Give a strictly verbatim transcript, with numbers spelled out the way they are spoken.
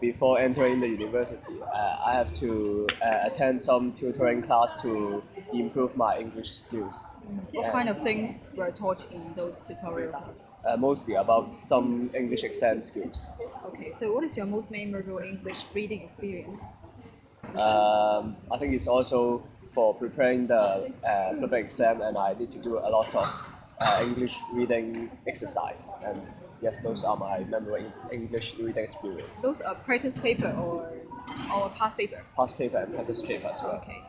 Before entering the university, uh, I have to uh, attend some tutoring class to improve my English skills. What And, kind of things were taught in those tutorial classes? uh, mostly about some English exam skills. Okay, so what is your most memorable English reading experience? Um, I think it's also for preparing the uh, public exam, and I need to do a lot of uh, English reading exercise. And yes, those are my memorable English reading experience. Those are practice paper or or past paper? Past paper and practice paper as well. Okay.